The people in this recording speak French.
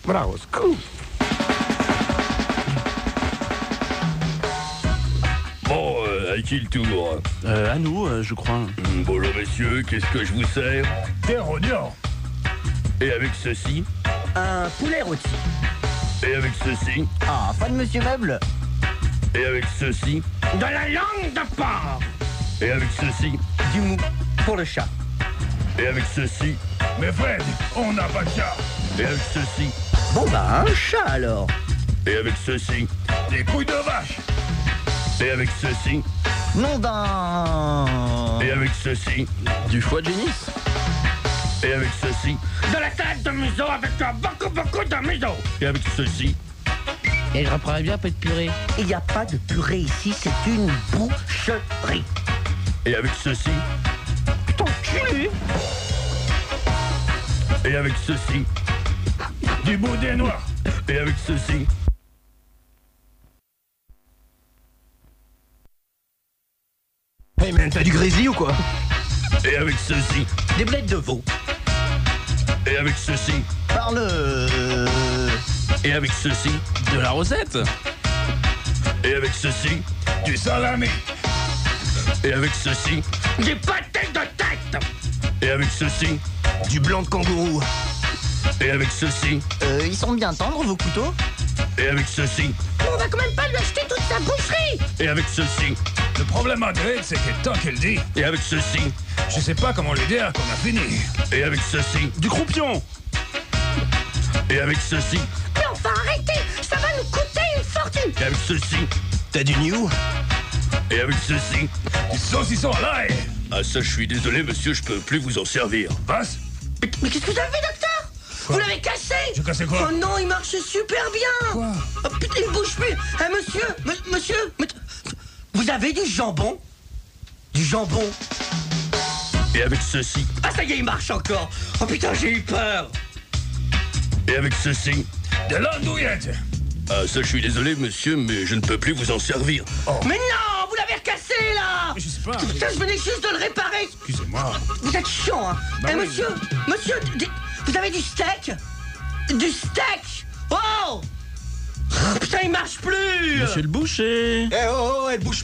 Bravo, scoop. Bon, à qui le tour? À nous, je crois. Bonjour messieurs, qu'est-ce que je vous sers? Des rognons. Et avec ceci? Un poulet rôti. Et avec ceci? Ah, pas de monsieur meuble. Et avec ceci? De la langue de porc. Et avec ceci? Du mou pour le chat. Et avec ceci? Mais Fred, on n'a pas de chat. Et avec ceci? Bon bah, un chat alors. Et avec ceci? Des couilles de vache. Et avec ceci? Nom d'un... Et avec ceci? Du foie de génisse. Et avec ceci? De la salade de miso avec beaucoup de miso. Et avec ceci? Et je reprendrais bien un peu de purée. Il n'y a pas de purée ici, c'est une boucherie. Et avec ceci? Ton cul. Et avec ceci? Du boudin noir. Et avec ceci? Hey man, t'as du grésil ou quoi? Et avec ceci? Des blettes de veau. Et avec ceci? Parle... Et avec ceci? De la recette. Et avec ceci? Du salami. Et avec ceci? Des pâtés de tête. Et avec ceci? Du blanc de kangourou. Et avec ceci? Ils sont bien tendres vos couteaux. Et avec ceci? On va quand même pas lui acheter toute sa boucherie. Et avec ceci? Le problème à Greg, c'est que tant qu'elle dit, Et avec ceci? je sais pas comment lui dire qu'on a fini. Et avec ceci? Du croupion. Et avec ceci? Mais enfin arrêtez, ça va nous coûter une fortune. Et avec ceci? T'as du new? Et avec ceci? Du saucisson à l'ail. Ah ça, je suis désolé monsieur, je peux plus vous en servir. Passe. Mais qu'est-ce que vous avez fait, docteur? Vous l'avez cassé. J'ai cassé quoi? Oh non, il marche super bien. Quoi? Oh putain, il bouge plus. Monsieur, vous avez du jambon? Du jambon? Et avec ceci? Ah ça y est, il marche encore. Oh putain, j'ai eu peur. Et avec ceci? De l'andouillette. Ah ça, je suis désolé monsieur, mais je ne peux plus vous en servir. Mais non, vous l'avez recassé là. Mais je sais pas. Putain, je venais juste de le réparer. Excusez-moi. Vous êtes chiant, hein. Bah Eh, oui. monsieur, vous avez du steak? Du steak? Oh, putain, il marche plus. Monsieur le boucher. Eh oh, elle bouge